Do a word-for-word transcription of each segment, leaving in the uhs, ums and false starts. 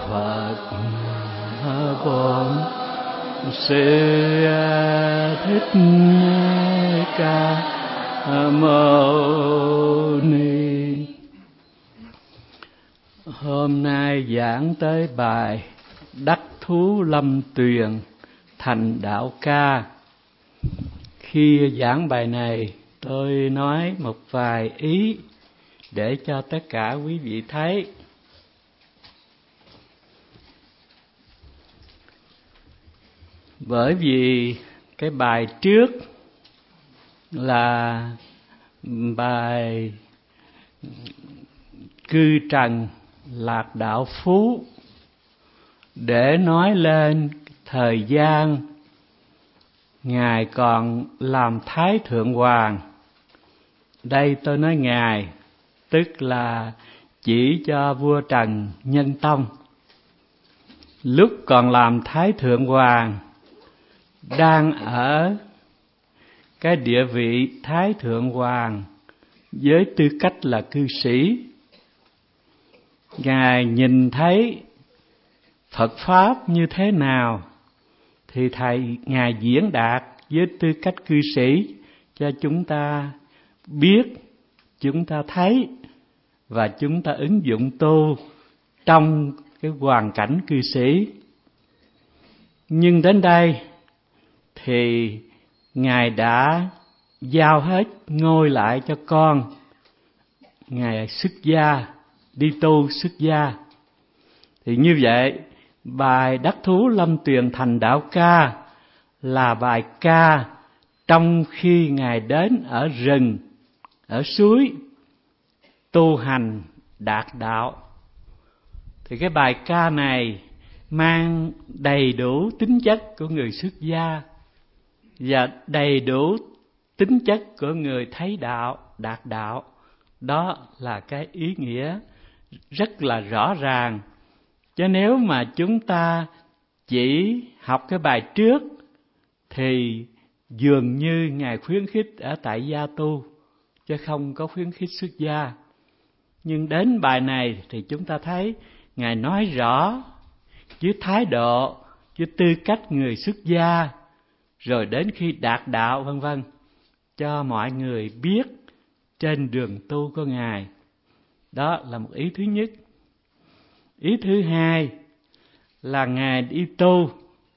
Phật Bổn Sư Thích Ca Mâu Ni. Hôm nay giảng tới bài Đắc Thú Lâm Tuyền Thành Đạo Ca. Khi giảng bài này, tôi nói một vài ý để cho tất cả quý vị thấy. Bởi vì cái bài trước là bài Cư Trần Lạc Đạo Phú, để nói lên thời gian Ngài còn làm Thái Thượng Hoàng. Đây tôi nói Ngài, tức là chỉ cho vua Trần Nhân Tông. Lúc còn làm Thái Thượng Hoàng, đang ở cái địa vị Thái Thượng Hoàng với tư cách là cư sĩ. Ngài nhìn thấy Phật Pháp như thế nào thì thầy Ngài diễn đạt với tư cách cư sĩ cho chúng ta biết, chúng ta thấy và chúng ta ứng dụng tu trong cái hoàn cảnh cư sĩ. Nhưng đến đây thì Ngài đã giao hết ngôi lại cho con. Ngài xuất gia, đi tu xuất gia. Thì như vậy, bài Đắc Thú Lâm Tuyền Thành Đạo Ca là bài ca trong khi Ngài đến ở rừng, ở suối, tu hành đạt đạo. Thì cái bài ca này mang đầy đủ tính chất của người xuất gia và đầy đủ tính chất của người thấy đạo, đạt đạo. Đó là cái ý nghĩa rất là rõ ràng. Chứ nếu mà chúng ta chỉ học cái bài trước thì dường như Ngài khuyến khích ở tại gia tu, chứ không có khuyến khích xuất gia. Nhưng đến bài này thì chúng ta thấy Ngài nói rõ với thái độ, với tư cách người xuất gia, rồi đến khi đạt đạo vân vân, cho mọi người biết trên đường tu của Ngài. Đó là một ý thứ nhất. Ý thứ hai là Ngài đi tu.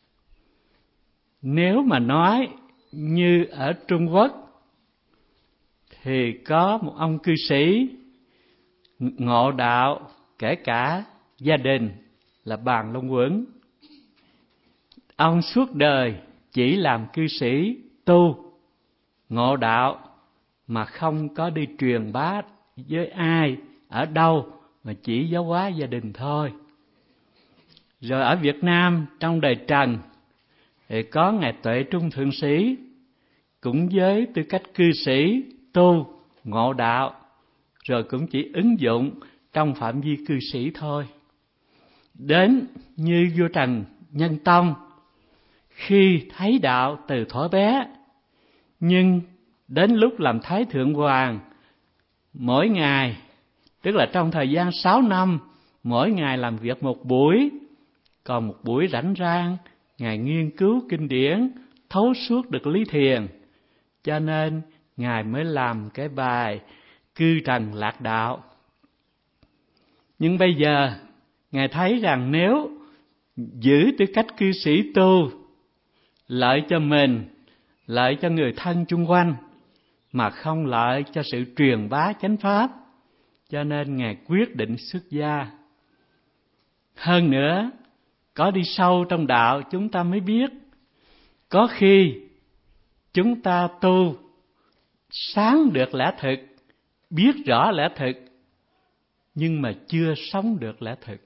Nếu mà nói như ở Trung Quốc thì có một ông cư sĩ ngộ đạo, kể cả gia đình là Bàn Long Quẩn. Ông suốt đời chỉ làm cư sĩ tu, ngộ đạo mà không có đi truyền bá với ai, ở đâu, mà chỉ giáo hóa gia đình thôi. Rồi ở Việt Nam trong đời Trần thì có Ngài Tuệ Trung Thượng Sĩ, cũng với tư cách cư sĩ tu, ngộ đạo, rồi cũng chỉ ứng dụng trong phạm vi cư sĩ thôi. Đến như vua Trần Nhân Tông, khi thấy đạo từ thuở bé, nhưng đến lúc làm Thái Thượng Hoàng, mỗi ngày, tức là trong thời gian sáu năm, mỗi ngày làm việc một buổi, còn một buổi rảnh rang, Ngài nghiên cứu kinh điển, thấu suốt được lý thiền. Cho nên Ngài mới làm cái bài Cư Trần Lạc Đạo. Nhưng bây giờ Ngài thấy rằng nếu giữ tư cách cư sĩ tu, lợi cho mình, lợi cho người thân chung quanh, mà không lợi cho sự truyền bá chánh pháp, cho nên Ngài quyết định xuất gia. Hơn nữa, có đi sâu trong đạo chúng ta mới biết, có khi chúng ta tu sáng được lẽ thực, biết rõ lẽ thực, nhưng mà chưa sống được lẽ thực.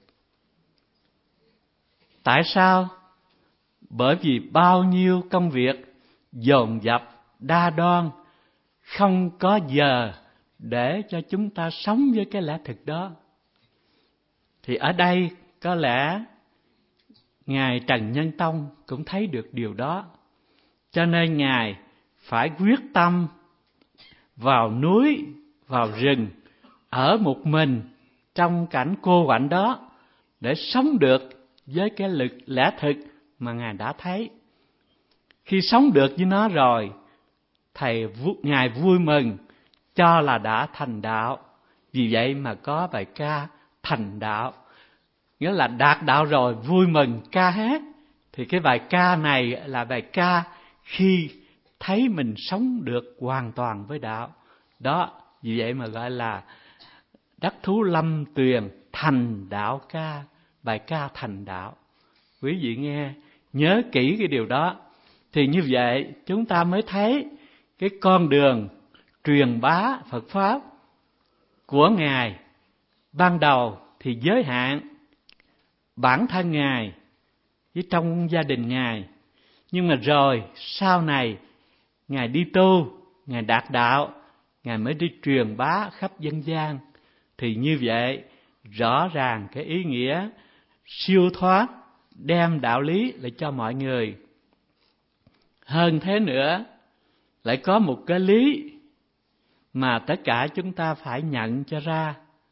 Tại sao? Bởi vì bao nhiêu công việc dồn dập, đa đoan, không có giờ để cho chúng ta sống với cái lẽ thực đó. Thì ở đây có lẽ Ngài Trần Nhân Tông cũng thấy được điều đó. Cho nên Ngài phải quyết tâm vào núi, vào rừng, ở một mình trong cảnh cô quạnh đó, để sống được với cái lực lẽ thực mà Ngài đã thấy. Khi sống được với nó rồi, Thầy Ngài vui mừng cho là đã thành đạo. Vì vậy mà có bài ca thành đạo, nghĩa là đạt đạo rồi vui mừng ca hát. Thì cái bài ca này là bài ca khi thấy mình sống được hoàn toàn với đạo. Đó, vì vậy mà gọi là đắc thú lâm tuyền thành đạo ca, bài ca thành đạo. Quý vị nghe, nhớ kỹ cái điều đó. Thì như vậy chúng ta mới thấy cái con đường truyền bá Phật Pháp của Ngài ban đầu thì giới hạn bản thân Ngài với trong gia đình Ngài. Nhưng mà rồi sau này Ngài đi tu, Ngài đạt đạo, Ngài mới đi truyền bá khắp dân gian. Thì như vậy rõ ràng cái ý nghĩa siêu thoát đem đạo lý lại cho mọi người. Hơn thế nữa, lại có một cái lý mà tất cả chúng ta phải nhận cho ra.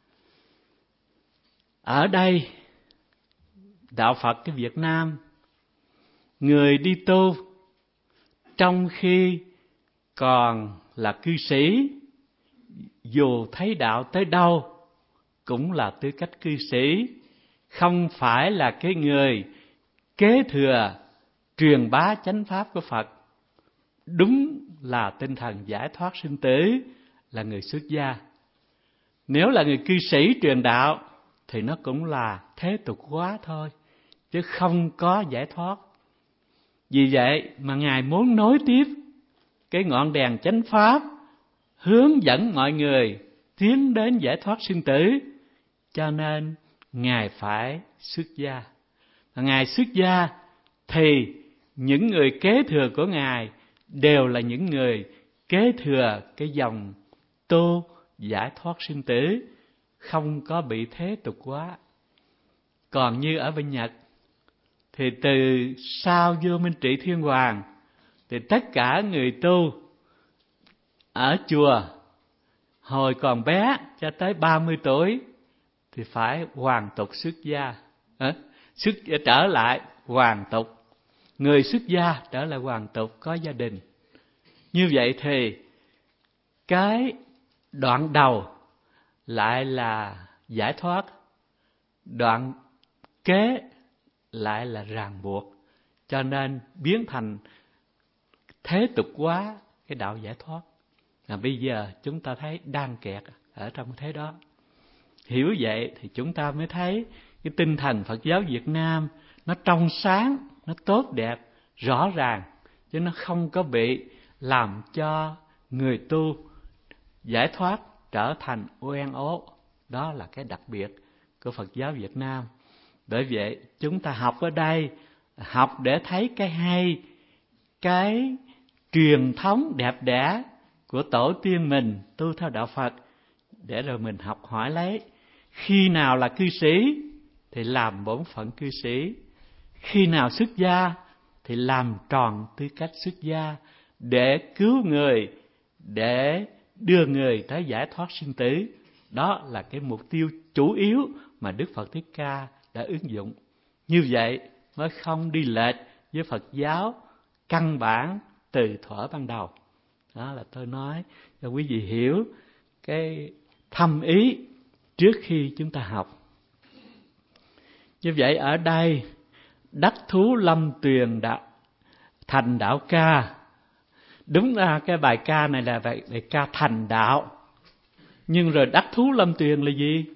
Ở đây, đạo Phật cái Việt Nam, người đi tu trong khi còn là cư sĩ, dù thấy đạo tới đâu cũng là tư cách cư sĩ, không phải là cái người kế thừa truyền bá chánh pháp của Phật. Đúng là tinh thần giải thoát sinh tử là người xuất gia. Nếu là người cư sĩ truyền đạo thì nó cũng là thế tục hóa thôi, chứ không có giải thoát. Vì vậy mà Ngài muốn nối tiếp cái ngọn đèn chánh pháp, hướng dẫn mọi người tiến đến giải thoát sinh tử, cho nên Ngài phải xuất gia. Và Ngài xuất gia thì những người kế thừa của Ngài đều là những người kế thừa cái dòng tu giải thoát sinh tử, không có bị thế tục hóa. Còn như ở bên Nhật thì từ sau vua Minh Trị Thiên Hoàng thì tất cả người tu ở chùa hồi còn bé cho tới ba mươi tuổi thì phải hoàn tục xuất gia, à, xuất trở lại hoàn tục. Người xuất gia trở lại hoàn tục có gia đình. Như vậy thì cái đoạn đầu lại là giải thoát, đoạn kế lại là ràng buộc, cho nên biến thành thế tục hóa cái đạo giải thoát. Và bây giờ chúng ta thấy đang kẹt ở trong thế đó. Hiểu vậy thì chúng ta mới thấy cái tinh thần Phật giáo Việt Nam nó trong sáng, nó tốt đẹp, rõ ràng, chứ nó không có bị làm cho người tu giải thoát trở thành oan ố. Đó là cái đặc biệt của Phật giáo Việt Nam. Bởi vậy chúng ta học ở đây, học để thấy cái hay, cái truyền thống đẹp đẽ của tổ tiên mình tu theo đạo Phật, để rồi mình học hỏi lấy. Khi nào là cư sĩ thì làm bổn phận cư sĩ, khi nào xuất gia thì làm tròn tư cách xuất gia, để cứu người, để đưa người tới giải thoát sinh tử. Đó là cái mục tiêu chủ yếu mà Đức Phật Thích Ca đã ứng dụng. Như vậy mới không đi lệch với Phật giáo căn bản từ thuở ban đầu. Đó là tôi nói cho quý vị hiểu cái thâm ý trước khi chúng ta học. Như vậy ở đây đắc thú lâm tuyền đạo thành đạo ca. Đúng ra cái bài ca này là bài, bài ca thành đạo. Nhưng rồi đắc thú lâm tuyền là gì?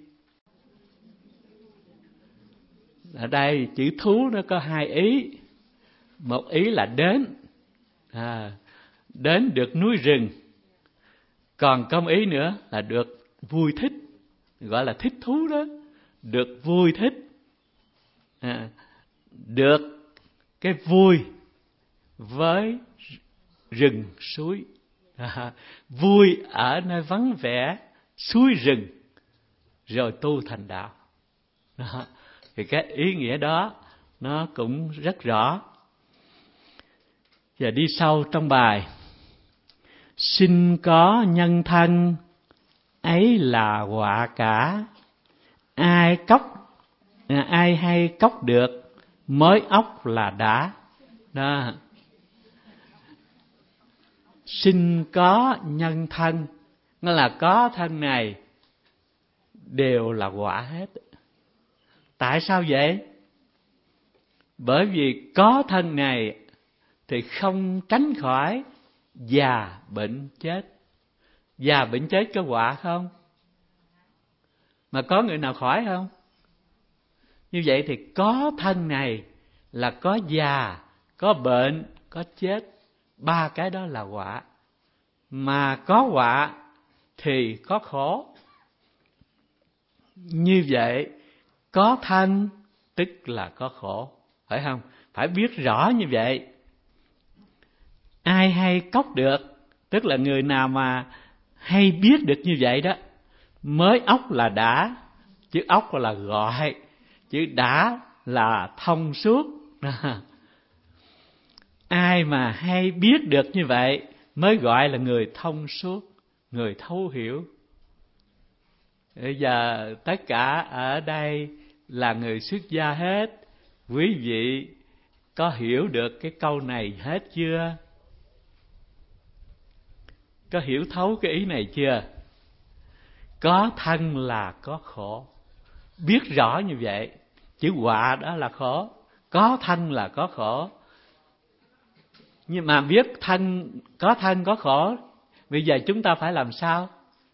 Ở đây chữ thú nó có hai ý. Một ý là đến, à, đến được núi rừng. Còn có một ý nữa là được vui thích, gọi là thích thú đó. Được vui thích, à, được cái vui với rừng suối, à, vui ở nơi vắng vẻ suối rừng rồi tu thành đạo. Đó. Thì cái ý nghĩa đó nó cũng rất rõ. Và đi sâu trong bài: sinh có nhân thân ấy là họa cả, ai cóc ai hay cốc được, mới ốc là đã. Đó. Sinh có nhân thân, nó là có thân này đều là quả hết. Tại sao vậy? Bởi vì có thân này thì không tránh khỏi già bệnh chết. Già bệnh chết có quả không? Mà có người nào khỏi không? Như vậy thì có thân này là có già, có bệnh, có chết. Ba cái đó là quả. Mà có quả thì có khổ. Như vậy có thân tức là có khổ, phải không? Phải biết rõ như vậy. Ai hay cốc được, tức là người nào mà hay biết được như vậy đó, mới ốc là đã. Chữ ốc là gọi, chữ đã là thông suốt. Ai mà hay biết được như vậy mới gọi là người thông suốt, người thấu hiểu. Bây giờ tất cả ở đây là người xuất gia hết. Quý vị có hiểu được cái câu này hết chưa? Có hiểu thấu cái ý này chưa? Có thân là có khổ. Biết rõ như vậy, chữ họa đó là khổ. Có thân là có khổ. Nhưng mà biết thân, có thân có khổ, bây giờ chúng ta phải làm sao?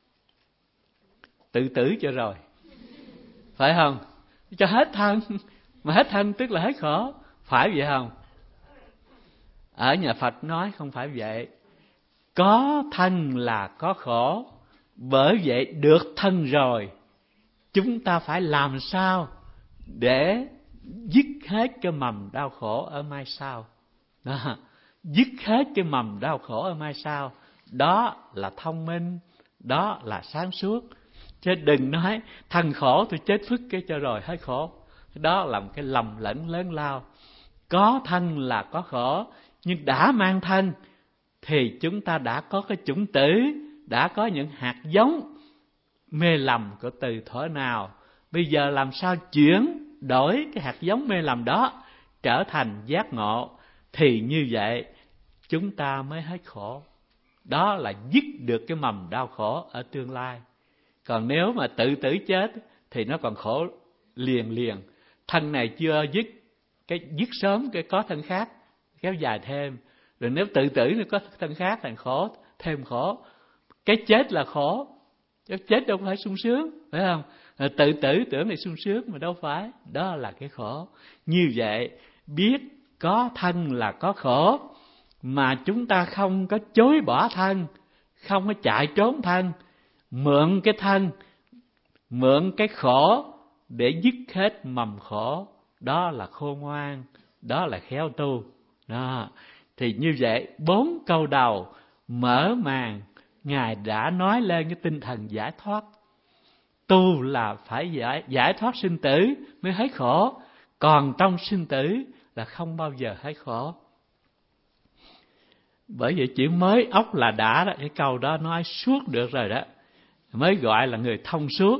Tự tử cho rồi, phải không? Cho hết thân. Mà hết thân tức là hết khổ, phải vậy không? Ở nhà Phật nói không phải vậy. Có thân là có khổ, bởi vậy được thân rồi, chúng ta phải làm sao để dứt hết cái mầm đau khổ ở mai sau. Đó. Dứt hết cái mầm đau khổ ở mai sau. Đó là thông minh, đó là sáng suốt. Chứ đừng nói thân khổ tôi chết phức cái cho rồi hết khổ. Đó là một cái lầm lẫn lớn lao. Có thân là có khổ, nhưng đã mang thân thì chúng ta đã có cái chủng tử, đã có những hạt giống mê lầm của từ thuở nào. Bây giờ làm sao chuyển đổi cái hạt giống mê lầm đó trở thành giác ngộ, thì như vậy chúng ta mới hết khổ. Đó là dứt được cái mầm đau khổ ở tương lai. Còn nếu mà tự tử chết thì nó còn khổ liền liền. Thân này chưa dứt, cái dứt sớm cái có thân khác kéo dài thêm. Rồi nếu tự tử nó có thân khác thành khổ, thêm khổ. Cái chết là khổ, cái chết đâu phải sung sướng, phải không? Rồi tự tử tưởng này sung sướng mà đâu phải. Đó là cái khổ. Như vậy biết có thân là có khổ, mà chúng ta không có chối bỏ thân, không có chạy trốn thân, mượn cái thân, mượn cái khổ để dứt hết mầm khổ. Đó là khôn ngoan, đó là khéo tu. Đó. Thì như vậy bốn câu đầu mở màn, Ngài đã nói lên cái tinh thần giải thoát. Tu là phải giải, giải thoát sinh tử mới hết khổ. Còn trong sinh tử là không bao giờ hết khổ. Bởi vậy chữ mới ốc là đã đó, cái câu đó nói suốt được rồi đó, mới gọi là người thông suốt.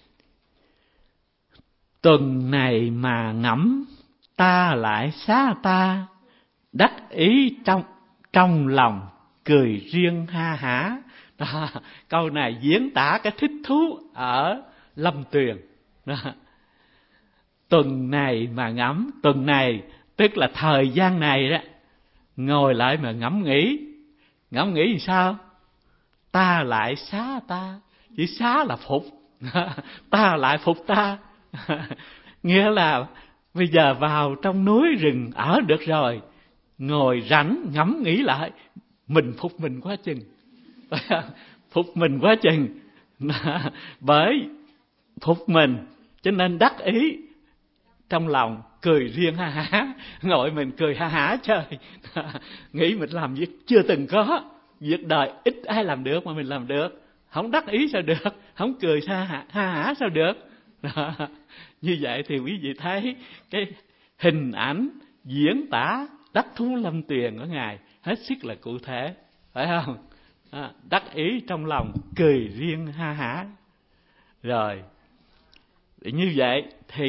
Tuần này mà ngẫm, ta lại xá ta, đắc ý trong trong lòng, cười riêng ha hả. Đó, câu này diễn tả cái thích thú ở Lâm Tuyền. Đó. Tuần này mà ngẫm, tuần này tức là thời gian này đó, ngồi lại mà ngẫm nghĩ. Ngẫm nghĩ thì sao? Ta lại xá ta. Chỉ xá là phục. Ta lại phục ta. Nghĩa là bây giờ vào trong núi rừng ở được rồi, ngồi rảnh ngẫm nghĩ lại, mình phục mình quá chừng. Phục mình quá chừng. Bởi phục mình cho nên đắc ý trong lòng, cười riêng ha hả. Ngồi mình cười ha hả trời. Nghĩ mình làm việc chưa từng có, việc đời ít ai làm được mà mình làm được. Không đắc ý sao được, không cười ha hả, ha hả sao được. Đó. Như vậy thì quý vị thấy cái hình ảnh diễn tả đắc thú Lâm Tuyền của Ngài hết sức là cụ thể, phải không? À, đắc ý trong lòng, cười riêng ha hả. Rồi như vậy thì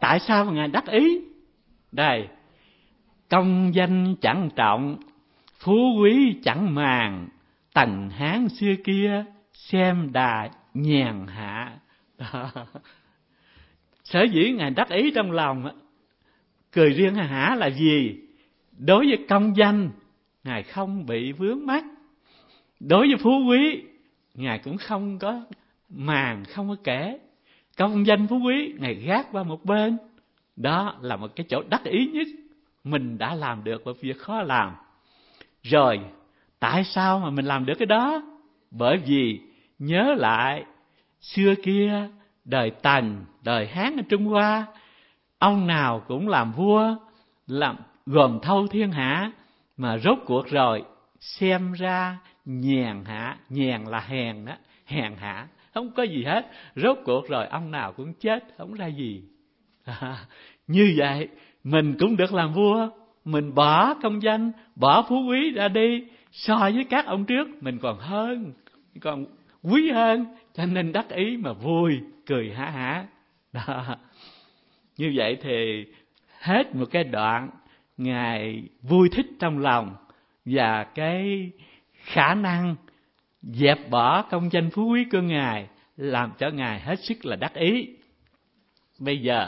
tại sao mà Ngài đắc ý? Đây, công danh chẳng trọng, phú quý chẳng màng, tần Hán xưa kia xem đà nhàn hạ. Đó. Sở dĩ Ngài đắc ý trong lòng, cười riêng ha hả là gì? Đối với công danh, Ngài không bị vướng mắc. Đối với phú quý, Ngài cũng không có màng, không có kể. Công danh phú quý, Ngài gác qua một bên. Đó là một cái chỗ đắc ý nhất. Mình đã làm được một việc khó làm. Rồi, tại sao mà mình làm được cái đó? Bởi vì nhớ lại xưa kia, đời Tần, đời Hán ở Trung Hoa, ông nào cũng làm vua, làm gồm thâu thiên hạ, mà rốt cuộc rồi xem ra nhàn hạ. Nhàn là hèn đó, hèn hạ, không có gì hết. Rốt cuộc rồi ông nào cũng chết, không ra gì. À, như vậy mình cũng được làm vua, mình bỏ công danh, bỏ phú quý ra đi, so với các ông trước mình còn hơn, còn quý hơn, cho nên đắc ý mà vui, cười hả hả. Đó. Như vậy thì hết một cái đoạn Ngài vui thích trong lòng, và cái khả năng dẹp bỏ công danh phú quý của Ngài làm cho Ngài hết sức là đắc ý. Bây giờ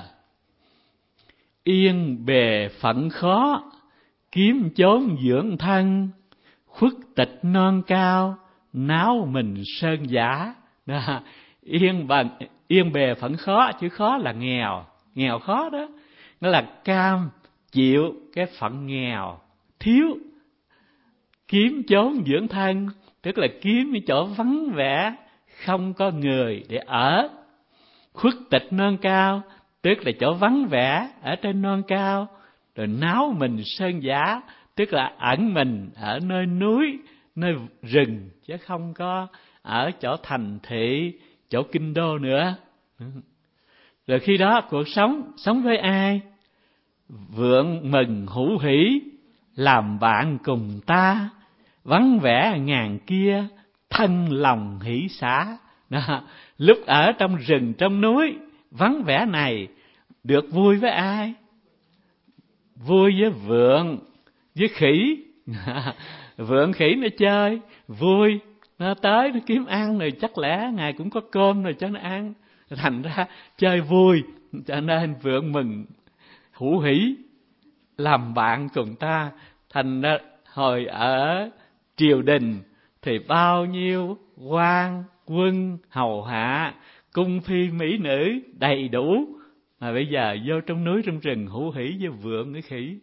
yên bề phận khó, kiếm chốn dưỡng thân, khuất tịch non cao, náo mình sơn giả. Đó. Yên bằng yên bề phận khó, chứ khó là nghèo, nghèo khó đó. Nó là cam chịu cái phận nghèo, thiếu. Kiếm chốn dưỡng thân, tức là kiếm cái chỗ vắng vẻ, không có người để ở. Khuất tịch non cao, tức là chỗ vắng vẻ ở trên non cao. Rồi náo mình sơn giả, tức là ẩn mình ở nơi núi, nơi rừng, chứ không có ở chỗ thành thị, chỗ kinh đô nữa. Rồi khi đó cuộc sống, sống với ai? Vượng mừng hữu hỷ, làm bạn cùng ta, vắng vẻ ngàn kia, thân lòng hỷ xả. Đó. Lúc ở trong rừng, trong núi, vắng vẻ này, được vui với ai? Vui với vượn, với khỉ. Vượn khỉ nó chơi, vui, nó tới nó kiếm ăn, rồi chắc lẽ Ngài cũng có cơm rồi cho nó ăn. Thành ra chơi vui, cho nên vượn mừng hữu hỷ, làm bạn cùng ta. Thành ra hồi ở triều đình thì bao nhiêu quan quân hầu hạ, cung phi mỹ nữ đầy đủ, mà bây giờ vô trong núi trong rừng hữu hỷ với vượn với khỉ.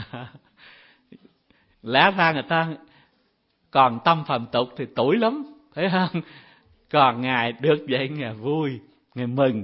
Lẽ ra người ta còn tâm phàm tục thì tủi lắm, thấy không? Còn Ngài được vậy, Ngài vui, Ngài mừng.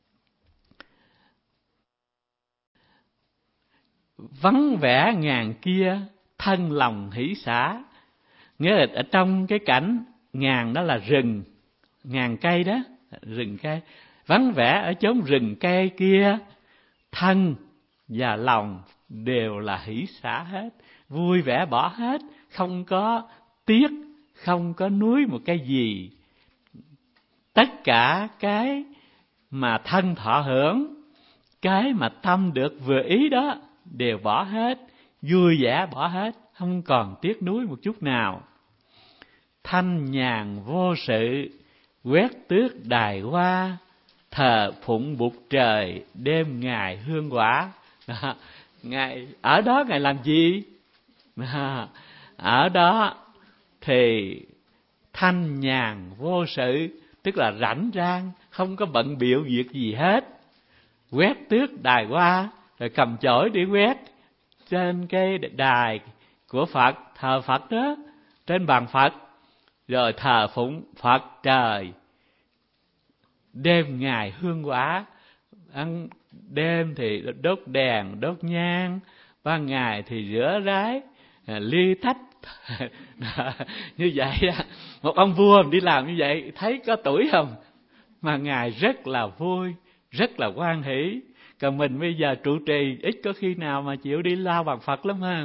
Vắng vẻ ngàn kia, thân lòng hỷ xả. Nghĩa là ở trong cái cảnh ngàn đó là rừng, ngàn cây đó, rừng cây. Vắng vẻ ở chốn rừng cây kia, thân và lòng đều là hỷ xả hết, vui vẻ bỏ hết, không có tiếc, không có nuối một cái gì. Tất cả cái mà thân thọ hưởng, cái mà tâm được vừa ý đó, đều bỏ hết, vui vẻ bỏ hết, không còn tiếc nuối một chút nào. Thanh nhàn vô sự, quét tước đài hoa, thờ phụng bụt trời, đêm ngày hương quả. Đó. Ngài ở đó Ngài làm gì? Đó. Ở đó thì thanh nhàn vô sự, tức là rảnh rang, không có bận bịu việc gì hết. Quét tước đài hoa, rồi cầm chổi đi quét trên cái đài của Phật, thờ Phật đó, trên bàn Phật, rồi thờ phụng Phật trời. Đêm ngày hương quả, ăn đêm thì đốt đèn, đốt nhang, ban ngày thì rửa rái, ly tách. Như vậy một ông vua đi làm như vậy thấy có tuổi không? Mà Ngài rất là vui, rất là hoan hỷ. Còn mình bây giờ trụ trì ít có khi nào mà chịu đi lao bàn Phật lắm ha.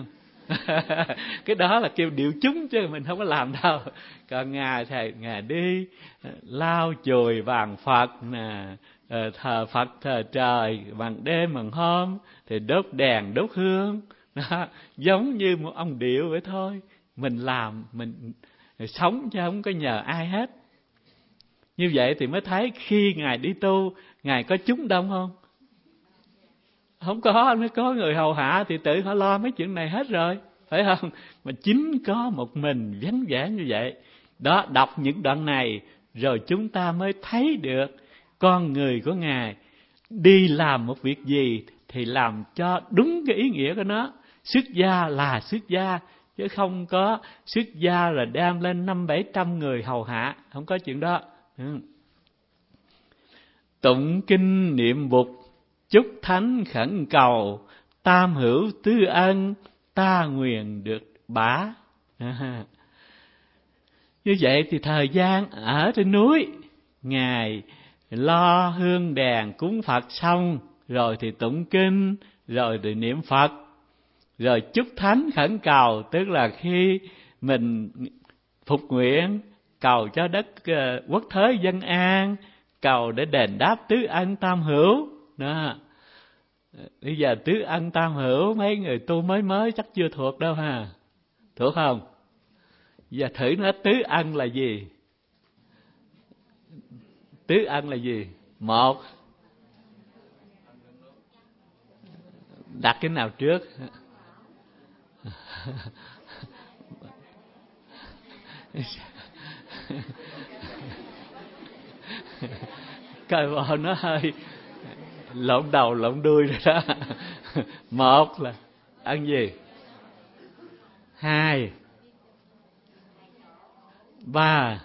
Cái đó là kêu điệu chúng chứ mình không có làm đâu. Còn Ngài thầy Ngài đi lau chùi bàn Phật nè, thờ Phật thờ trời bằng đêm bằng hôm, thì đốt đèn đốt hương đó, giống như một ông điệu vậy thôi. Mình làm mình sống chứ không có nhờ ai hết. Như vậy thì mới thấy khi Ngài đi tu, Ngài có chúng đông không? Không có, nó có người hầu hạ thì tự họ lo mấy chuyện này hết rồi, phải không? Mà chính có một mình vắng vẻ như vậy. Đó, đọc những đoạn này rồi chúng ta mới thấy được con người của Ngài đi làm một việc gì thì làm cho đúng cái ý nghĩa của nó. Xuất gia là xuất gia, chứ không có xuất gia rồi đem lên năm bảy trăm người hầu hạ, không có chuyện đó. Ừ. Tụng kinh niệm Bụt, chúc thánh khẩn cầu, tam hữu tứ ân, ta nguyện được bả. À. Như vậy thì thời gian ở trên núi, Ngài lo hương đèn cúng Phật xong, rồi thì tụng kinh, rồi thì niệm Phật, rồi chúc thánh khẩn cầu, tức là khi mình phục nguyện, cầu cho đất quốc thế dân an, cầu để đền đáp tứ ân tam hữu. Đó. Bây giờ tứ ân tam hữu mấy người tu mới mới chắc chưa thuộc đâu ha. Thuộc không? Giờ thử nói tứ ân là gì? Tứ ân là gì? Một, đặt cái nào trước? Coi bộ nó hơi lộn đầu lộn đuôi rồi đó. Một là ân gì? Hai, ba,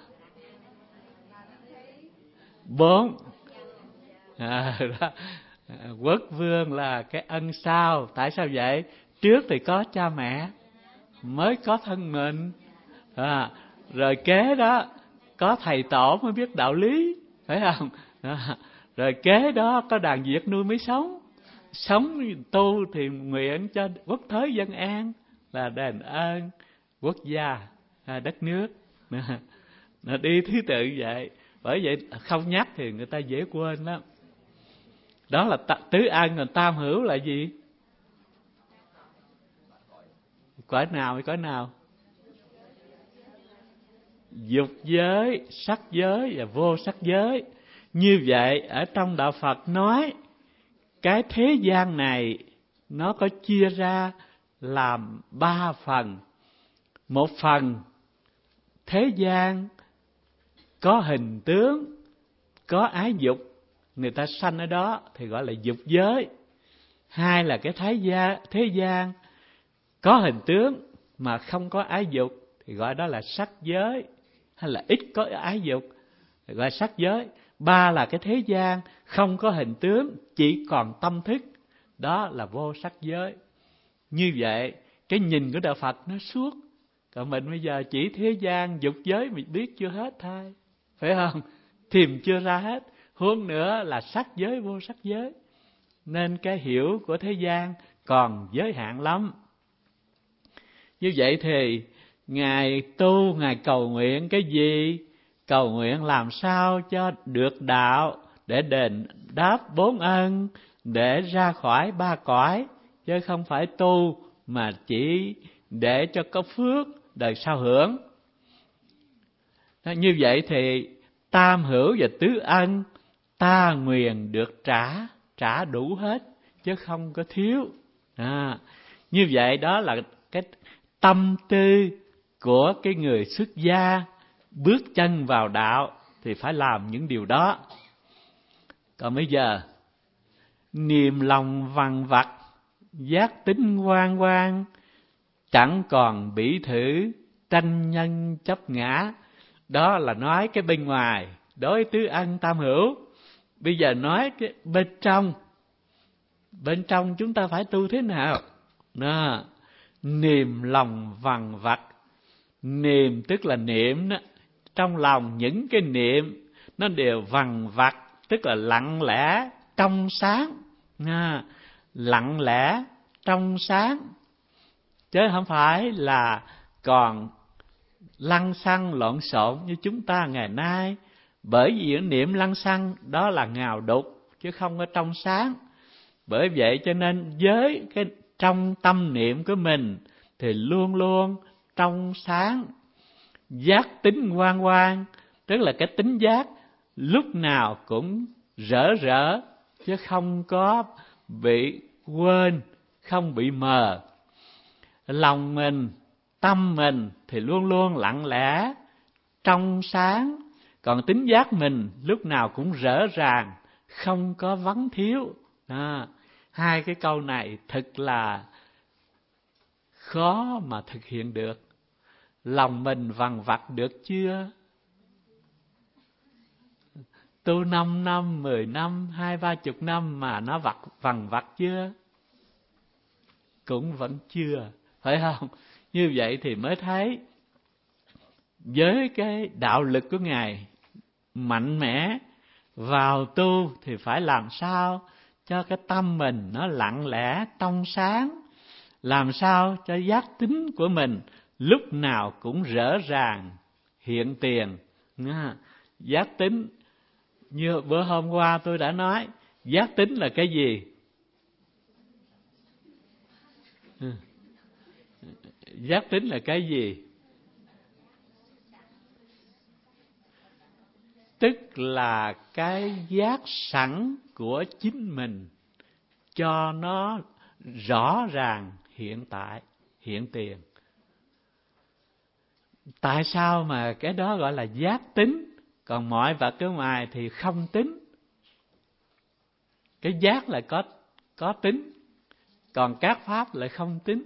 bốn. À, đó. Quốc vương là cái ân sau. Tại sao vậy? Trước thì có cha mẹ, mới có thân mình, à, rồi kế đó có thầy tổ mới biết đạo lý, phải không? Đó. Rồi kế đó có đàn Việt nuôi mới sống. Sống tu thì nguyện cho quốc thế dân an, là đền ơn quốc gia, đất nước. Nó đi thứ tự vậy. Bởi vậy không nhắc thì người ta dễ quên lắm. Đó là tứ ân. Còn tam hữu là gì? Cõi nào hay cõi nào? Dục giới, sắc giới và vô sắc giới. Như vậy ở trong đạo Phật nói cái thế gian này nó có chia ra làm ba phần. Một phần thế gian có hình tướng, có ái dục, người ta sanh ở đó thì gọi là dục giới. Hai là cái thế gian, thế gian có hình tướng mà không có ái dục thì gọi đó là sắc giới, hay là ít có ái dục thì gọi là sắc giới. Ba là cái thế gian không có hình tướng, chỉ còn tâm thức, đó là vô sắc giới. Như vậy cái nhìn của đạo Phật nó suốt. Còn mình bây giờ chỉ thế gian dục giới mình biết chưa hết thôi, phải không? Tìm chưa ra hết. Huống nữa là sắc giới vô sắc giới, nên cái hiểu của thế gian còn giới hạn lắm. Như vậy thì Ngài tu, Ngài cầu nguyện cái gì? Cầu nguyện làm sao cho được đạo, để đền đáp bốn ân, để ra khỏi ba cõi, chứ không phải tu mà chỉ để cho có phước đời sau hưởng. Như vậy thì tam hữu và tứ ân ta nguyện được trả, trả đủ hết chứ không có thiếu. À, như vậy đó là cái tâm tư của cái người xuất gia bước chân vào đạo thì phải làm những điều đó. Còn bây giờ niềm lòng vằn vặt, giác tính hoang hoang, chẳng còn bỉ thử, tranh nhân chấp ngã. Đó là nói cái bên ngoài, đối tứ ân tam hữu. Bây giờ nói cái bên trong. Bên trong chúng ta phải tu thế nào? Đó. Niềm lòng vằn vặt. Niềm tức là niệm đó. Trong lòng những cái niệm nó đều vằn vặt, tức là lặng lẽ, trong sáng. À, lặng lẽ, trong sáng. chứ không phải là còn lăng xăng lộn xộn như chúng ta ngày nay. Bởi vì niệm lăng xăng đó là ngào đục chứ không có trong sáng. Bởi vậy cho nên với cái trong tâm niệm của mình thì luôn luôn trong sáng, giác tính quang quang, tức là cái tính giác lúc nào cũng rỡ rỡ chứ không có bị quên, không bị mờ. Lòng mình, tâm mình thì luôn luôn lặng lẽ, trong sáng, còn tính giác mình lúc nào cũng rỡ ràng, không có vắng thiếu. À, hai cái câu này thật là khó mà thực hiện được. Lòng mình vằn vặt được chưa? Tu năm năm, mười năm, hai ba chục năm mà nó vặt vằn vặt chưa? Cũng vẫn chưa, phải không? Như vậy thì mới thấy với cái đạo lực của Ngài mạnh mẽ, vào tu thì phải làm sao cho cái tâm mình nó lặng lẽ trong sáng, làm sao cho giác tính của mình lúc nào cũng rỡ ràng hiện tiền. Giác tính như bữa hôm qua tôi đã nói, giác tính là cái gì? Giác tính là cái gì? Tức là cái giác sẵn của chính mình cho nó rõ ràng hiện tại, hiện tiền. Tại sao mà cái đó gọi là giác tính, còn mọi vật ở ngoài thì không tính? Cái giác là có có tính, còn các pháp lại không tính.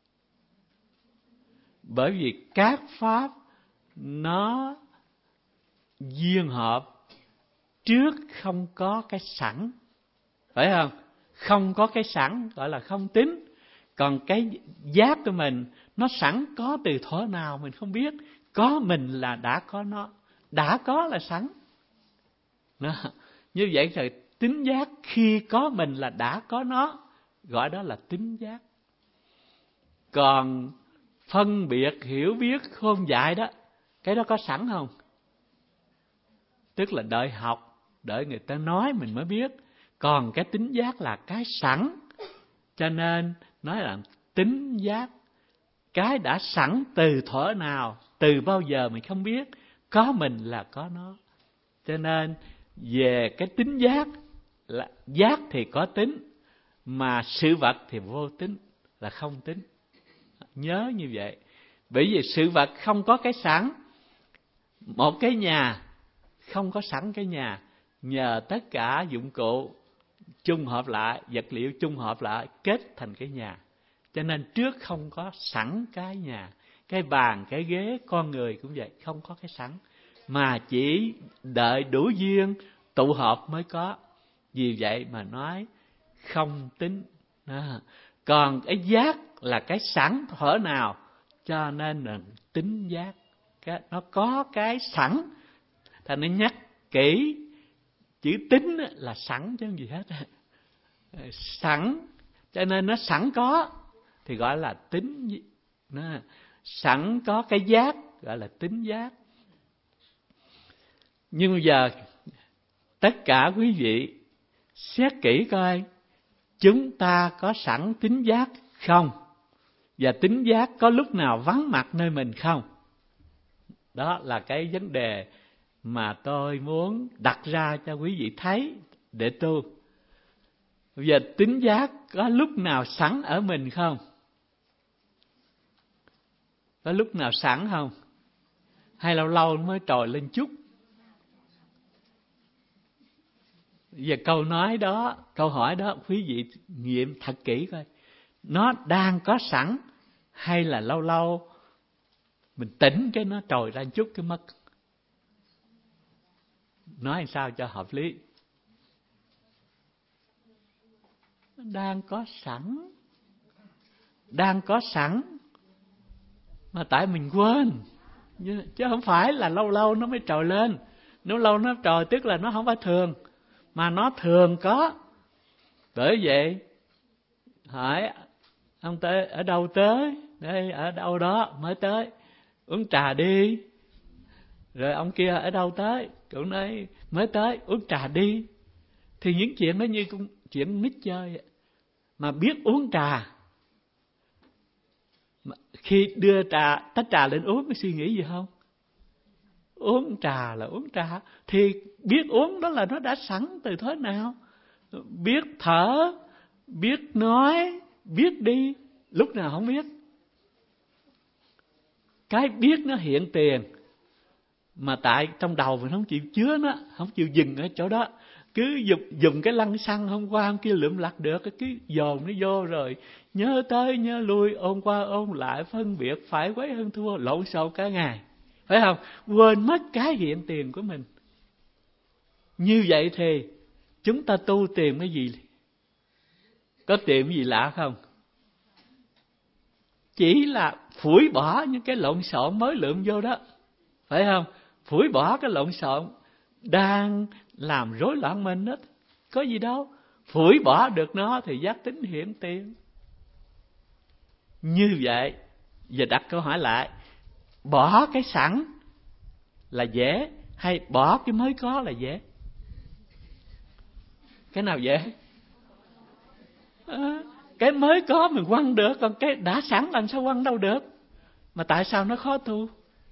Bởi vì các pháp nó duyên hợp trước không có cái sẵn, phải không? Không có cái sẵn gọi là không tính. Còn cái giác của mình nó sẵn có từ thuở nào mình không biết. Có mình là đã có nó, đã có là sẵn. Đó. Như vậy thì tính giác khi có mình là đã có nó, gọi đó là tính giác. Còn phân biệt, hiểu biết, khôn dại đó, cái đó có sẵn không? Tức là đợi học, đợi người ta nói mình mới biết. Còn cái tính giác là cái sẵn, cho nên nói là tính giác. Cái đã sẵn từ thuở nào, từ bao giờ mình không biết. Có mình là có nó. Cho nên về cái tính giác, là giác thì có tính, mà sự vật thì vô tính, là không tính. Nhớ như vậy. Bởi vì sự vật không có cái sẵn. Một cái nhà không có sẵn cái nhà, nhờ tất cả dụng cụ chung hợp lại, vật liệu chung hợp lại kết thành cái nhà. Cho nên trước không có sẵn cái nhà. Cái bàn, cái ghế, con người cũng vậy, không có cái sẵn, mà chỉ đợi đủ duyên tụ hợp mới có. Vì vậy mà nói không tính. Đó. Còn cái giác là cái sẵn thuở nào, cho nên là tính giác. Cái, nó có cái sẵn, thành nó nhắc kỹ chữ tính là sẵn chứ không gì hết. Sẵn, cho nên nó sẵn có thì gọi là tính. Nó sẵn có cái giác gọi là tính giác. Nhưng bây giờ tất cả quý vị xét kỹ coi, chúng ta có sẵn tính giác không? Và tính giác có lúc nào vắng mặt nơi mình không? Đó là cái vấn đề mà tôi muốn đặt ra cho quý vị thấy để tu. Bây giờ tính giác có lúc nào sẵn ở mình không? Có lúc nào sẵn không? Hay lâu lâu mới trồi lên chút? Giờ câu nói đó, câu hỏi đó quý vị nghiệm thật kỹ coi. Nó đang có sẵn hay là lâu lâu mình tỉnh cái nó trồi ra chút cái mất? Nói làm sao cho hợp lý? Nó đang có sẵn. Đang có sẵn mà tại mình quên. Chứ không phải là lâu lâu nó mới trồi lên. Nếu lâu nó trồi tức là nó không phải thường, mà nó thường có. Bởi vậy hỏi ông tới ở đâu tới? đây ở đâu đó mới tới, uống trà đi. Rồi ông kia ở đâu tới, cũng nói mới tới, uống trà đi. Thì những chuyện đó như cũng chuyện nít chơi. Mà biết uống trà, khi đưa trà tách trà lên uống, có suy nghĩ gì không? Uống trà là uống trà. Thì biết uống đó là nó đã sẵn từ thế nào. Biết thở, biết nói, biết đi, lúc nào không biết. Cái biết nó hiện tiền, mà tại trong đầu mình không chịu chứa nó, không chịu dừng ở chỗ đó. Cứ dùng, dùng cái lăng xăng hôm qua hôm kia lượm lặt được, cứ dồn nó vô rồi nhớ tới nhớ lui, ôn qua ôn lại, phân biệt phải quấy hơn thua, lộn xộn cả ngày, phải không? Quên mất cái hiện tiền của mình. Như vậy thì chúng ta tu tìm cái gì? Có tìm gì lạ không? Chỉ là phủi bỏ những cái lộn xộn mới lượm vô đó, phải không? Phủi bỏ cái lộn xộn đang làm rối loạn mình hết, có gì đâu. Phủi bỏ được nó thì giác tính hiện tiền. Như vậy, giờ đặt câu hỏi lại, bỏ cái sẵn là dễ hay bỏ cái mới có là dễ? Cái nào dễ? À, cái mới có mình quăng được, còn cái đã sẵn làm sao quăng đâu được. Mà tại sao nó khó tu?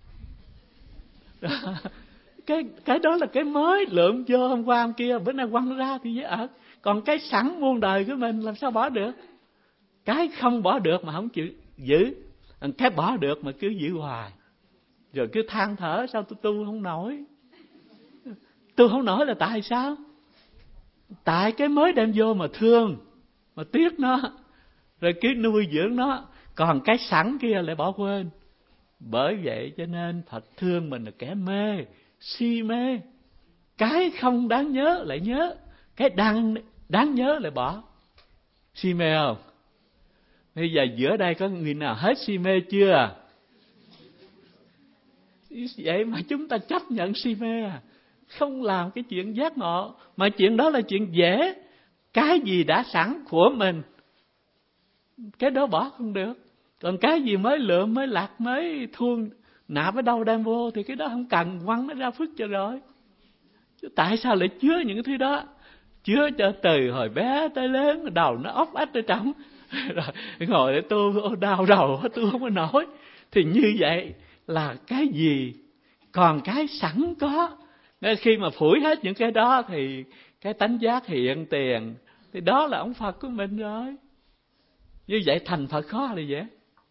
Cái cái đó là cái mới lượm vô hôm qua hôm kia, bữa nay quăng ra thì dễ ở. Còn cái sẵn muôn đời của mình làm sao bỏ được? Cái không bỏ được mà không chịu giữ, cái bỏ được mà cứ giữ hoài, rồi cứ than thở sao tôi tu không nổi. Tu không nổi là tại sao? Tại cái mới đem vô mà thương, mà tiếc nó, rồi cứ nuôi dưỡng nó, còn cái sẵn kia lại bỏ quên. Bởi vậy cho nên Phật thương mình là kẻ mê, si mê. Cái không đáng nhớ lại nhớ, cái đáng, đáng nhớ lại bỏ. Si mê không? Bây giờ giữa đây có người nào hết si mê chưa? Vậy mà chúng ta chấp nhận si mê à? Không làm cái chuyện giác ngộ, mà chuyện đó là chuyện dễ. Cái gì đã sẵn của mình, cái đó bỏ không được. Còn cái gì mới lượm, mới lạc, mới thuông, nạp ở đâu đem vô thì cái đó không cần, quăng nó ra phức cho rồi. Chứ tại sao lại chứa những cái thứ đó? Chứa cho từ hồi bé tới lớn, đầu nó ốc ách ở trong. Rồi ngồi để tu, đau đầu, tu không có nổi. Thì như vậy là cái gì? Còn cái sẵn có. Nên khi mà phủi hết những cái đó thì cái tánh giác hiện tiền, thì đó là ông Phật của mình rồi. Như vậy thành Phật khó là dễ.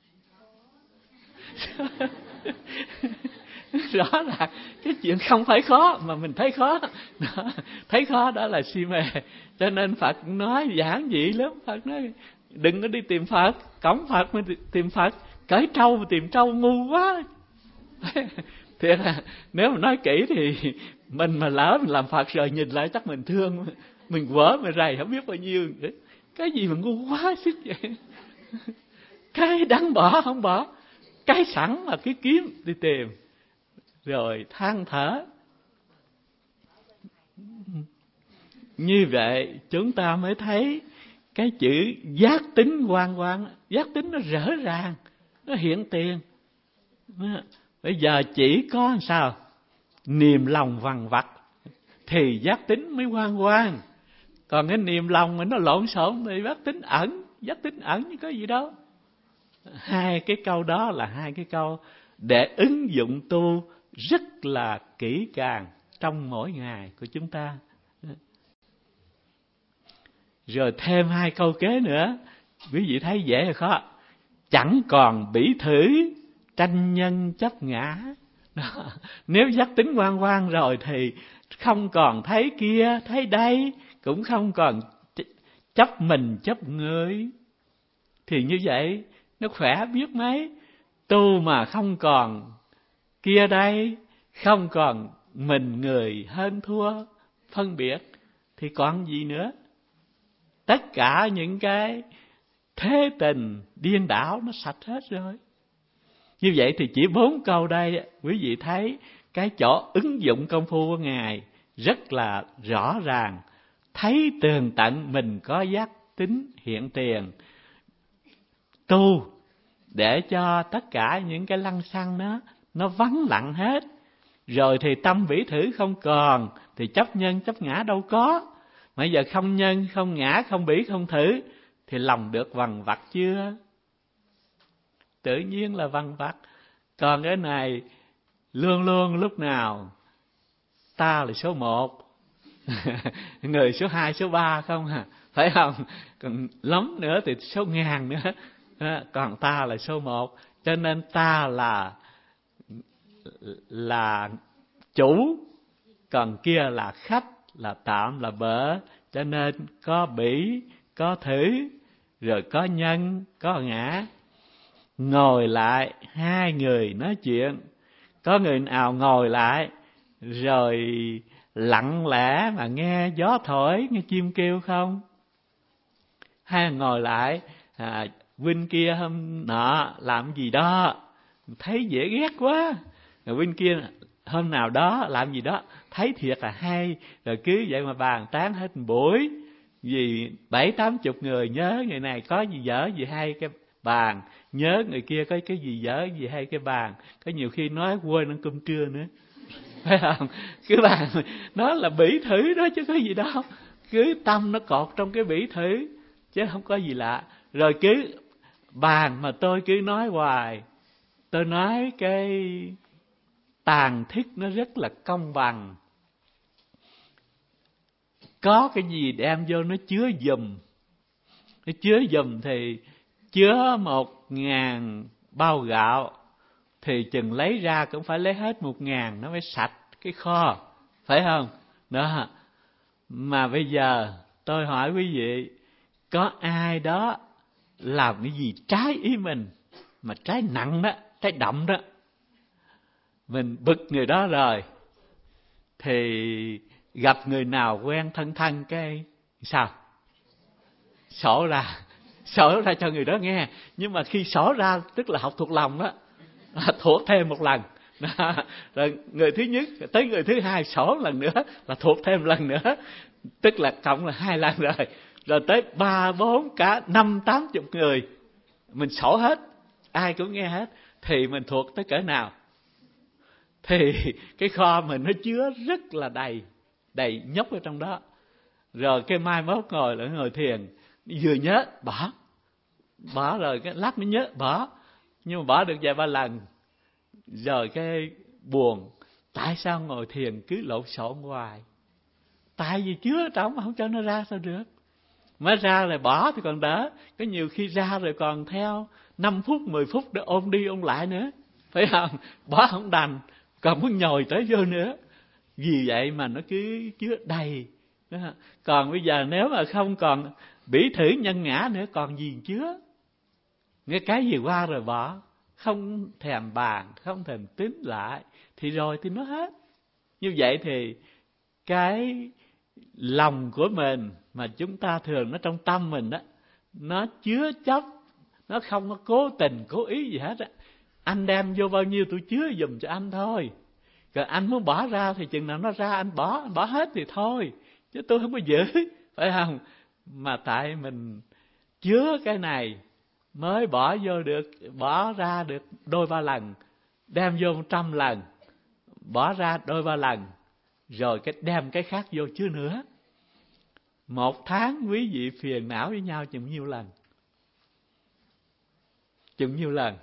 Rõ là cái chuyện không phải khó mà mình thấy khó đó, thấy khó đó là si mê. Cho nên Phật nói giản dị lắm. Phật nói đừng có đi tìm Phật, cổng Phật mới tìm Phật, cởi trâu mà tìm trâu ngu quá. Thiệt là nếu mà nói kỹ thì mình mà lỡ mình làm Phật rồi nhìn lại chắc mình thương, mình quở mình rầy không biết bao nhiêu. Cái gì mà ngu quá xích vậy. Cái đáng bỏ không bỏ, cái sẵn là cái kiếm đi tìm, rồi than thở. Như vậy chúng ta mới thấy cái chữ giác tính hoàn hoàn, giác tính nó rõ ràng, nó hiện tiền. Bây giờ chỉ có làm sao? Niềm lòng vằn vặt thì giác tính mới hoàn hoàn. Còn cái niềm lòng mà nó lộn xộn thì giác tính ẩn, giác tính ẩn chứ có gì đâu. Hai cái câu đó là hai cái câu để ứng dụng tu rất là kỹ càng trong mỗi ngày của chúng ta. Rồi thêm hai câu kế nữa, quý vị thấy dễ hay khó? Chẳng còn bỉ thử, tranh nhân chấp ngã. Đó. Nếu giác tính ngoan ngoan rồi thì không còn thấy kia, thấy đây, cũng không còn chấp mình, chấp người. Thì như vậy nó khỏe biết mấy. Tu mà không còn kia đây, không còn mình người hơn thua phân biệt thì còn gì nữa. Tất cả những cái thế tình điên đảo nó sạch hết rồi. Như vậy thì chỉ bốn câu đây quý vị thấy cái chỗ ứng dụng công phu của Ngài rất là rõ ràng, thấy tường tận mình có giác tính hiện tiền. Tu để cho tất cả những cái lăng xăng đó nó vắng lặng hết. Rồi thì tâm bỉ thử không còn, thì chấp nhân chấp ngã đâu có. Bây giờ không nhân, không ngã, không bỉ, không thử, thì lòng được vằn vặt chưa? Tự nhiên là vằn vặt. Còn cái này luôn luôn lúc nào ta là số một, người số hai, số ba không à, phải không? Còn lắm nữa thì số ngàn nữa, còn ta là số một. Cho nên ta là là chủ, còn kia là khách, là tạm, là bợ. Cho nên có bỉ, có thử, rồi có nhân, có ngã. Ngồi lại hai người nói chuyện, có người nào ngồi lại rồi lặng lẽ mà nghe gió thổi, nghe chim kêu không? Hay ngồi lại, à, huynh kia hôm nọ làm gì đó thấy dễ ghét quá, rồi huynh kia hôm nào đó làm gì đó thấy thiệt là hay, rồi cứ vậy mà bàn tán hết một buổi. Vì bảy tám chục người nhớ người này có gì dở gì hay cái bàn, nhớ người kia có cái gì dở gì hay cái bàn. Có nhiều khi nói quên ăn cơm trưa nữa, phải không? Cái bàn nó là bỉ thử đó chứ có gì đâu. Cứ tâm nó cột trong cái bỉ thử chứ không có gì lạ. Rồi cứ bàn mà tôi cứ nói hoài. Tôi nói cái tàn thức nó rất là công bằng. Có cái gì đem vô nó chứa giùm. Nó chứa giùm thì chứa một ngàn bao gạo thì chừng lấy ra cũng phải lấy hết một ngàn nó mới sạch cái kho, phải không? Đó. Mà bây giờ tôi hỏi quý vị, có ai đó làm cái gì trái ý mình, mà trái nặng đó, trái đậm đó, mình bực người đó rồi, thì gặp người nào quen thân thân cái sao? Sổ ra, sổ ra cho người đó nghe. Nhưng mà khi sổ ra tức là học thuộc lòng đó, thuộc thêm một lần. Rồi người thứ nhất tới người thứ hai sổ lần nữa là thuộc thêm lần nữa, tức là cộng là hai lần rồi. Rồi tới ba bốn cả năm tám chục người mình sổ hết, ai cũng nghe hết, thì mình thuộc tới cỡ nào? Thì cái kho mình nó chứa rất là đầy, đầy nhóc ở trong đó. Rồi cái mai mốt ngồi lại ngồi thiền, vừa nhớ bỏ, bỏ rồi cái lát mới nhớ bỏ, nhưng mà bỏ được vài ba lần rồi cái buồn, tại sao ngồi thiền cứ lộn xộn hoài? Tại vì chứa trong không cho nó ra sao được. Mới ra rồi bỏ thì còn đỡ, có nhiều khi ra rồi còn theo năm phút mười phút để ôm đi ôm lại nữa, phải không? Bỏ không đành, còn muốn nhồi tới vô nữa. Vì vậy mà nó cứ chứa đầy. Còn bây giờ nếu mà không còn bỉ thử nhân ngã nữa, còn gì chứa? Nghe cái gì qua rồi bỏ, không thèm bàn, không thèm tính lại, thì rồi thì nó hết. Như vậy thì cái lòng của mình mà chúng ta thường nó trong tâm mình đó, nó chứa chấp, nó không có cố tình cố ý gì hết á. Anh đem vô bao nhiêu tôi chứa giùm cho anh thôi. Còn anh muốn bỏ ra thì chừng nào nó ra anh bỏ, anh bỏ hết thì thôi, chứ tôi không có giữ, phải không? Mà tại mình chứa cái này mới bỏ vô được, bỏ ra được đôi ba lần, đem vô một trăm lần, bỏ ra đôi ba lần, rồi cái đem cái khác vô chứa nữa. Một tháng quý vị phiền não với nhau chừng nhiêu lần? Chừng nhiêu lần?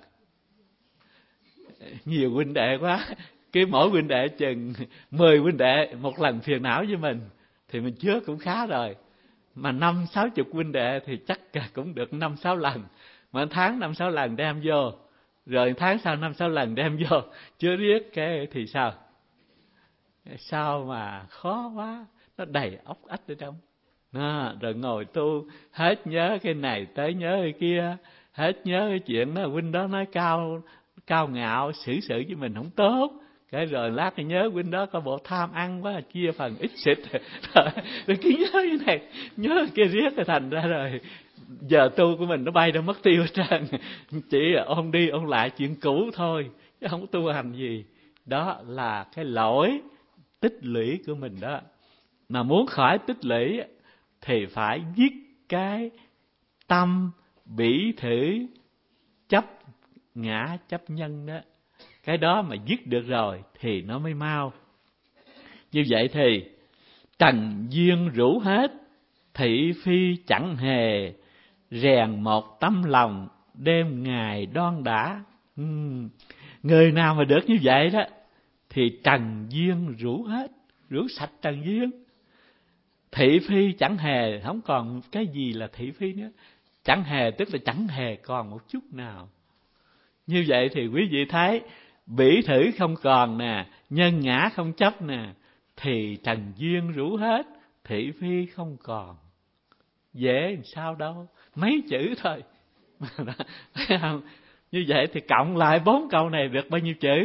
Nhiều huynh đệ quá, cái mỗi huynh đệ chừng mười huynh đệ một lần phiền não với mình thì mình chứa cũng khá rồi. Mà năm sáu chục huynh đệ thì chắc cũng được năm sáu lần. Mà tháng năm sáu lần đem vô, rồi tháng sau năm sáu lần đem vô chứa riết cái thì sao? Sao mà khó quá, nó đầy óc ách ở trong. Đó, rồi ngồi tu hết nhớ cái này tới nhớ cái kia, hết nhớ cái chuyện đó huynh đó nói cao cao ngạo xử sự với mình không tốt, cái rồi lát thì nhớ huynh đó có bộ tham ăn quá chia phần ít xịt, rồi cứ nhớ cái này nhớ cái kia riết rồi thành ra rồi giờ tu của mình nó bay đâu mất tiêu hết trơn, chỉ là ôn đi ôn lại chuyện cũ thôi chứ không có tu hành gì. Đó là cái lỗi tích lũy của mình đó. Mà muốn khỏi tích lũy thì phải giết cái tâm bỉ thử chấp ngã chấp nhân đó. Cái đó mà dứt được rồi thì nó mới mau. Như vậy thì trần duyên rủ hết, thị phi chẳng hề, rèn một tấm lòng đêm ngày đon đã. uhm. Người nào mà được như vậy đó thì trần duyên rủ hết, rủ sạch trần duyên. Thị phi chẳng hề, không còn cái gì là thị phi nữa. Chẳng hề tức là chẳng hề còn một chút nào. Như vậy thì quý vị thấy bỉ thử không còn nè, nhân ngã không chấp nè, thì trần duyên rủ hết, thị phi không còn. Dễ làm sao đâu, mấy chữ thôi. Thấy không? Như vậy thì cộng lại bốn câu này được bao nhiêu chữ?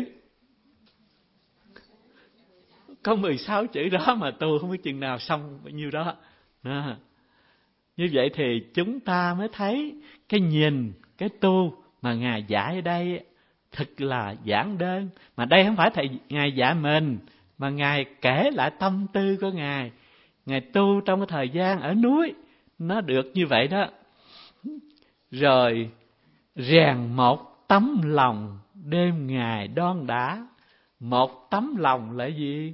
Có mười sáu chữ đó mà tu không biết chừng nào xong bao nhiêu đó. đó. Như vậy thì chúng ta mới thấy cái nhìn, cái tu mà Ngài dạy ở đây thật là giản đơn. Mà đây không phải thầy Ngài dạy mình, mà Ngài kể lại tâm tư của Ngài. Ngài tu trong cái thời gian ở núi, nó được như vậy đó. Rồi rèn một tấm lòng đêm ngày đon đã. Một tấm lòng là gì?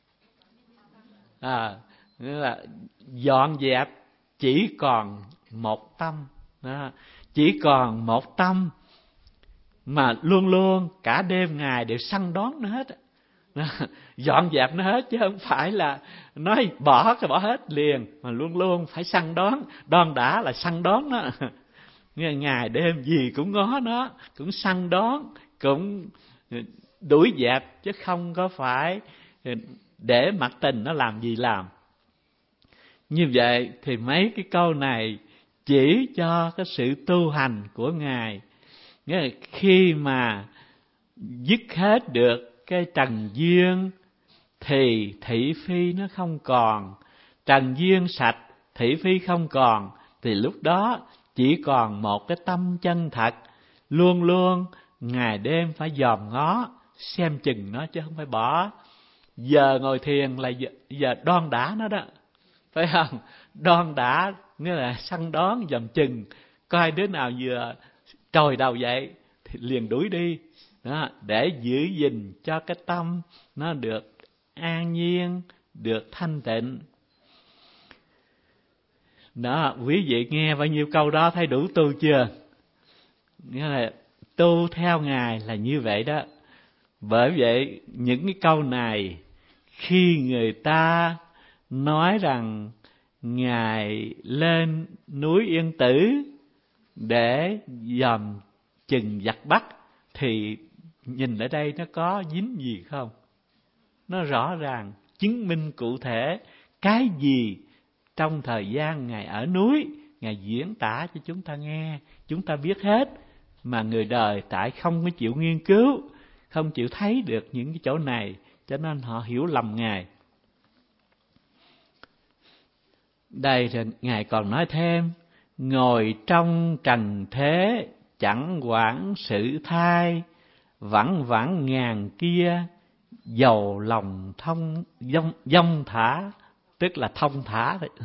À, nghĩa là dọn dẹp chỉ còn một tâm. Đó. Chỉ còn một tâm mà luôn luôn cả đêm ngày đều săn đón nó hết. Đó. Dọn dẹp nó hết chứ không phải là nói bỏ cái bỏ hết liền, mà luôn luôn phải săn đón. Đon đã là săn đón nó. Ngày đêm gì cũng ngó nó, cũng săn đón, cũng đuổi dẹp, chứ không có phải để mặc tình nó làm gì làm. Như vậy thì mấy cái câu này chỉ cho cái sự tu hành của Ngài. Nghĩa là khi mà dứt hết được cái trần duyên thì thị phi nó không còn. Trần duyên sạch, thị phi không còn, thì lúc đó chỉ còn một cái tâm chân thật. Luôn luôn ngày đêm phải dòm ngó, xem chừng nó chứ không phải bỏ. Giờ ngồi thiền là giờ, giờ đon đả nó đó, phải không? Đon đả nghĩa là săn đón dòm chừng, coi đứa nào vừa trồi đầu dậy thì liền đuổi đi đó, để giữ gìn cho cái tâm nó được an nhiên, được thanh tịnh. Đó, quý vị nghe bao nhiêu câu đó thấy đủ tu chưa? Nghĩa là tu theo Ngài là như vậy đó. Bởi vậy những cái câu này khi người ta nói rằng Ngài lên núi Yên Tử để dòm chừng giặc Bắc, thì nhìn ở đây nó có dính gì không? Nó rõ ràng chứng minh cụ thể cái gì trong thời gian Ngài ở núi, Ngài diễn tả cho chúng ta nghe, chúng ta biết hết. Mà người đời tại không có chịu nghiên cứu, không chịu thấy được những cái chỗ này, cho nên họ hiểu lầm Ngài. Đây rồi Ngài còn nói thêm: ngồi trong trần thế chẳng quản sự thai, vẳng vẳng ngàn kia dầu lòng thông dông, dông thả, tức là thông thả đấy.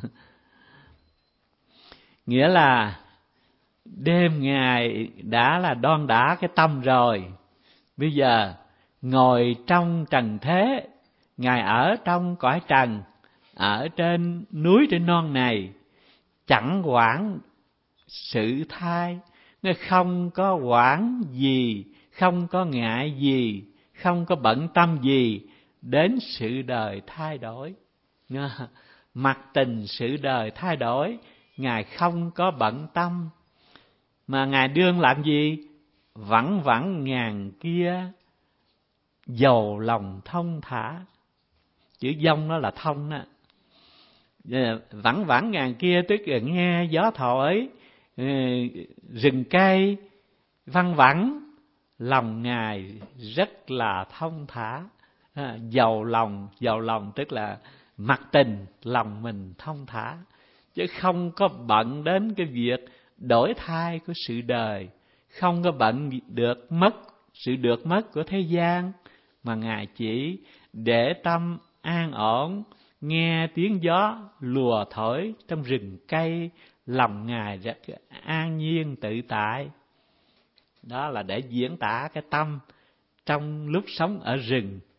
Nghĩa là đêm ngày đã là đon đả cái tâm rồi, bây giờ ngồi trong trần thế, Ngài ở trong cõi trần, ở trên núi trên non này, chẳng quản sự thai, nó không có quản gì, không có ngại gì, không có bận tâm gì đến sự đời thay đổi. Mặc tình sự đời thay đổi, Ngài không có bận tâm. Mà Ngài đương làm gì? Vẳng vẳng ngàn kia dầu lòng thông thả. Chữ dông nó là thông đó. Vẳng vẳng ngàn kia tức là nghe gió thổi, rừng cây văng vẳng, lòng Ngài rất là thông thả. Dầu lòng, dầu lòng tức là mặc tình, lòng mình thông thả, chứ không có bận đến cái việc đổi thay của sự đời, không có bận được mất, sự được mất của thế gian, mà Ngài chỉ để tâm an ổn, nghe tiếng gió lùa thổi trong rừng cây, lòng Ngài rất an nhiên tự tại. Đó là để diễn tả cái tâm trong lúc sống ở rừng